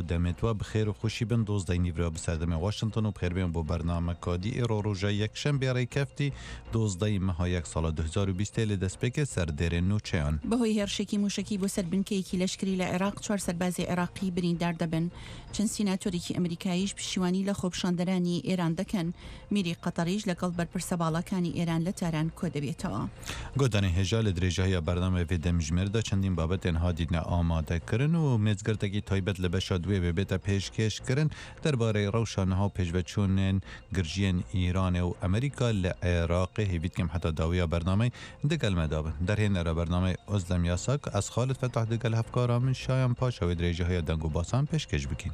و دمتوا بخیر و خوشی بن 12 نیورا بسردم واشنطن و بخیر بین بو برنامه کادی ایرو روژا یک شنبه رای کفتی 12 ماه یک سال 2020 لدسپک سردر نوچیان بەهۆی هێرشێکی موشکی بۆ سەر بنکەیەکی لەشکری لە عێراق 4 سەربازی عێراقی بریندار دەبن. چەند سیناتۆرێکی ئەمریکاییش پشتیوانی لە خۆپشاندەرانی ئێران دەکەن. میری قەتەریش لەگەڵ بەرپرسە باڵەکانی ئێران لە تاران کۆ دەبێتەوە. گۆدانی هێژا لە درێژایی بەرنامە وێ دەمژمێردا چەندین بابەتێن هادینە ئامادەکردن و مێزگەرتێکی تایبەت لە بەشە دوێ بێتە پێشکەشکردن دەربارەی ڕەوشانەها و پێشبەچوونên گرژیên ئیرانê و ئەمریکا لە عێراقê هێویتکەم حتا داویە بەرنامەی دەگەلمەدا بن. دەرهێنەرە بەرنامەی ئۆزلەم یاساک ئەس خالت فەتاح دەگەل هەفکارا من شایان پاشەوەی درێژەهەیە دەنگ و باسان پێشکەش بکەین.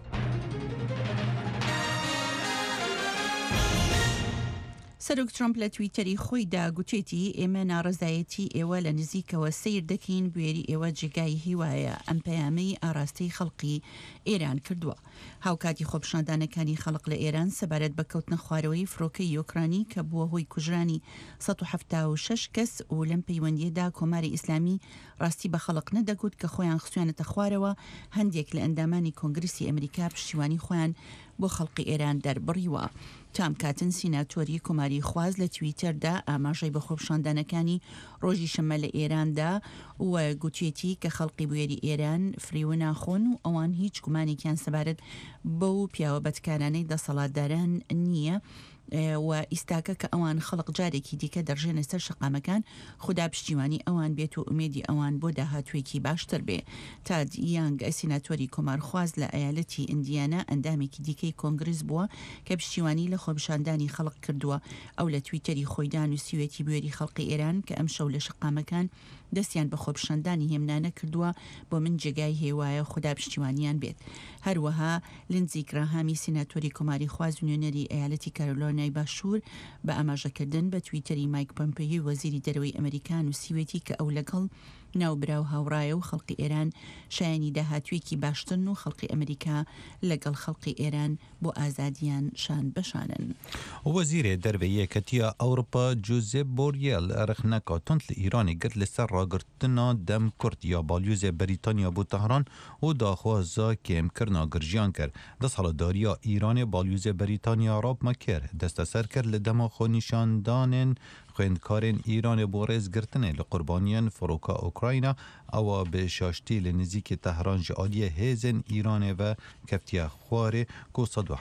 سەرۆک ترامپ لە تویتەری خۆیدا گوتێتی ئێمە ناڕزایەتی ئێوە لە نزیکەوە سیر دەکەین بوێری ئێوە جێگای هیوایە ئەم پەیامەی ئاراستەی خەڵقی ئێران کردووە. هاوکاتی خۆپشاندانەکانی خەڵق لە ئێران سەبارەت بە کەوتنە خوارەوەی فڕۆکەی یۆکرانی کە بووە هۆی کوژرانی 176 کەس و لەم پەیوەندیەدا کۆماری ئیسلامی ڕاستی بە خەڵق نەدەگوت کە خۆیان خستویانەتە خوارەوە هەندێک لە ئەندامانی کۆنگرسی ئەمریکا پشتیوانی خۆیان بۆ خەڵقی ئێران دەربڕیوە. تام کاتن سیناتۆری کۆماری خواز لە تویتەردا ئاماژەی بە خۆپشاندانەکانی ڕۆژی شەمە لە ئێراندا و گوتێتی کە خەڵقی بوێری ئێران فریوە ناخۆن و ئەوان هیچ گومانێکیان سەبارەت بەو پیاوە بەدکارانەی دەسەڵاتداران نییە و ئیستاکە کە ئەوان خەڵق جارێکی دیکە دەڕژێنە سەر شەقامەکان خوددا پشتیوانی ئەوان بێت و ئومێدی ئەوان بۆ داهاتوێکی باشتر بێ. تاد یانگ سیناتۆری کۆمارخواز لە ئەیالەتی ئیندیانە ئەندامێکی دیکەی کۆنگرس بووە کە پشتیوانی لە خۆپشاندانی خەڵق کردووە. ئەو لە تویتەری خۆیدان و سیوێتی بوێری خەڵقی ئێران کە ئەم شەو لە شەقامەکان دەستیان بە خۆپشاندانی هێمنانە کردووە بۆ من جێگای هێوایە خوددا پشتیوانیان بێت. هەروەها لنزی گراهامی سیناتۆری کۆماری خواز و نوێنەری ئەیالەتی کارۆلینای باشوور بە ئاماژەکردن بە تویتەری مایک پۆمپێۆ وەزیری دەرەوەی ئەمریکان و سیوێتی کە ئەو لەگەڵ ناوبراو هاوڕایە و خەڵقی ئێران شایانی داهاتوێکی باشترن و خەڵقی ئەمریکا لەگەڵ خەڵقی ئێران بۆ ئازادیان شان بەشانن. وەزیرێ دەرەوەی یەکەتیە ئەوروپا جوزێپ بۆریێل ڕخنەکە تند لە ئیرانی گرت لەسەر ڕاگرتنا دەم کورد یا بالیوزێ بەریتانیا بۆ تەهران و داخوازا کێمکردنا گرژیان کرد. دەسەڵاتداریە ئیرانی بالیوزێ بەریتانیا ڕابمە کرد دەستە سەر کرد لە دەما خۆ نیشاندانên خوێندکارên ئیرانê بۆ ڕێزگرتنê li qurbaniyên firoka Ukrayna ewa bi şaştî li nizîkê Tehran ji aliyê hêzên Îranê ve keftiya xwarê ku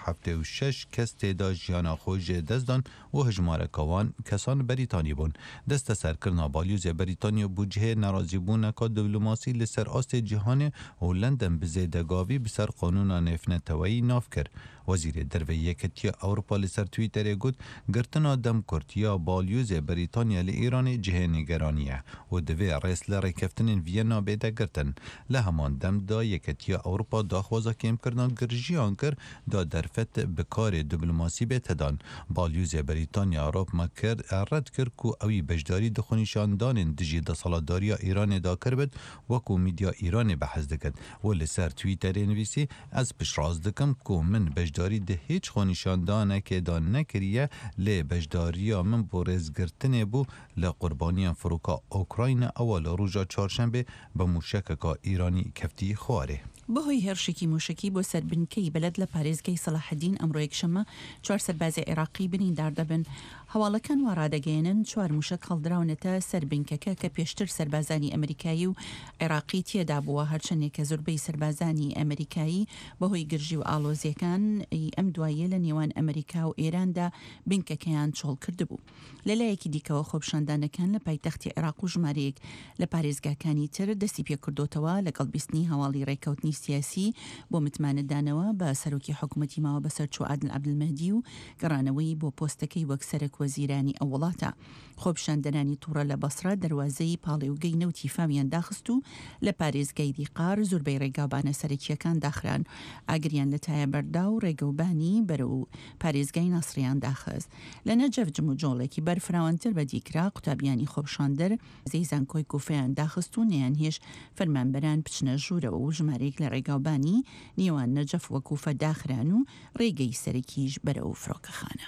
176 kes têda jiyana xwe jê dest dan û hejmareka wan kesan Brîtanî bûn. Desteserkirina balyozê Brîtanya bû cihê nerazîbûneka diplomasî li ser astê cîhanê û London bi zêdegavî bi ser qanûna nêfneteweyî nav kir. Wezîrê derveyî Yeketiya Ewropa li ser Twitterê got girtina dem Kurd ya balyozê Brîtanya li Îranê cihê nêgeranî ye û divê rês li rêkeftinên Viyana bêde girtin. Li heman demda Yeketiya Ewropa daxwaza kêmkirina girjiyan kir da derfet bi karê diplomasî bê tedan. Balyozê Brîtanya rabma kir red kir ku ew î beşdarî dixwe nîşandanên dijî desalatdariya Îranê da kirbit wekû mîdya Îranê behez dikin. û li ser Twitterê nivîsî ez piştrast dikim ku min beşdarî di hêç xwe nîşandanekê da nekiriye lê beşdariya min bo rêzgirtinê bû li qurbaniyan firoka Ukrayna ewa li roja çarşembê bi mûşekeka Îranî keftî xwarê. بەهۆی هێرشێکی موشکی بۆ سەربنکەی بەلەد لە پارێزگای سەلاحەدین ئەمڕۆ یەکشەمە 4 سەربازی عێراقی بریندار دەبن. هەواڵەکان وا ڕادەگەیەنن 4 موشک هەڵدراونەتە سەربنکەکە کە پێشتر سەربازانی ئەمریکایی و عێراقی تێدا بووە هەرچەندێک کە زۆربەی سەربازانی ئەمریکایی بەهۆی گرژی و ئاڵۆزیەکان ئەم دوایە لە نێوان ئەمریکا و ئێراندا بنکەکەیان چۆڵ کردبوو. لەلایەکی دیکەوە خۆپشاندانەکان لە پایتەختی عێراق و ژمارەیەک لە پارێزگاکانی تر دەستی پێکردوتەوە لەگەڵ بیستنی هەواڵی ڕێکەوتنی سیاسی بۆ متمانەدانەوە بە سەرۆکی حکوومەتی ماوە بەسەر چوو عادل عەبدولمەهدی و گەڕانەوەی بۆ پۆستەکەی وەک سەرۆک وەزیرانی ئەو وڵاتە. خۆپشاندەرانی تووڕە لە بەسرا دەواازەی پاڵێوگەی نەوتی فاویان داخست و لە پارێزگای دیقار زۆربەی ڕێگابانە سەرەکیەکان داخران. ئاگریان لە تایە بەردا و ڕێگەوبانی بەرە و پارێزگای ناسریان داخست. لە نەجەف جموجۆڵێکی بەرفراوانتر بە دیکرا قوتابیانی خۆپشاندەر زەی زانکۆی کوفەیان داخست و نەیان هێش فەرمانبەران بچنە ژوورەوە و ژمارەیەک لە ڕێگاوبانی نێوان نەجەف وە کوفە داخران و ڕێگەی سەرەکیش بەرە و فڕۆکەخانە.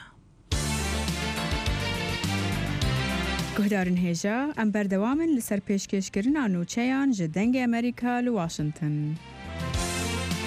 گهدارن هێژە ئەم بەردەوامن لەسەر پێشکەشکردنا نوچەیان ji dengê Amerîka li Washington.